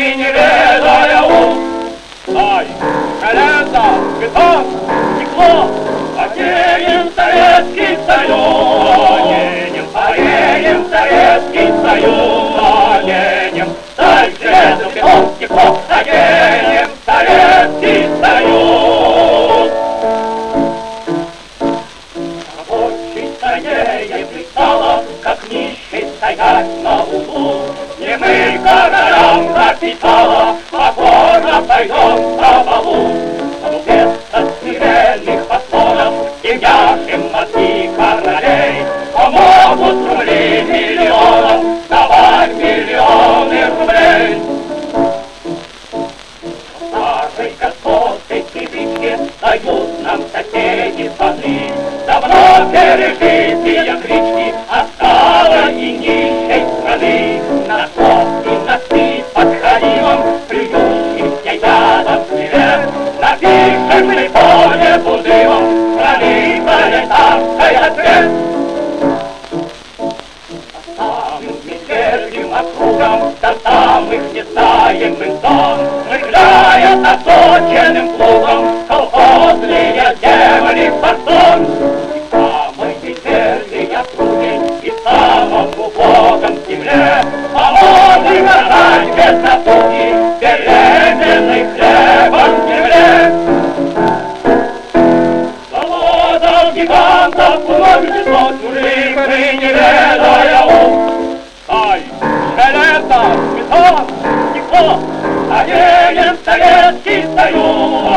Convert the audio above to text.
не ведая ай, железо, бетон, стекло, покинем Советский Союз, покинем Советский Союз, покинем сталь, железо, бетон, стекло, покинем Советский Союз. Рабочей стае пристало, как нищий стоять на углу, не мы королям капитала, покорно пойдем по полу. Вместо смиренных поклонов и вяжем мозги королей, помогут рубли миллионов давать миллионы рублей. Старой господской привычки дают нам соседи страны, давно пережитые крички от старой и нищей страны. На слов и на стыд подходимым, плюющимся ядом свиреп, напишем мы по небу дымом страны пролетарской ответ. По самым медвежьим округам, до самых незнаемых зон, рыгляя заточенным плугом колхозные земли форсон. И самой медвежьей округе, и в самом глубоком земле поможем рожать без натуги беременный хлебом земле. Заводов гигантов множество чужих мы не ведая ай, железо, бетон, стекло, покинем Советский Союз.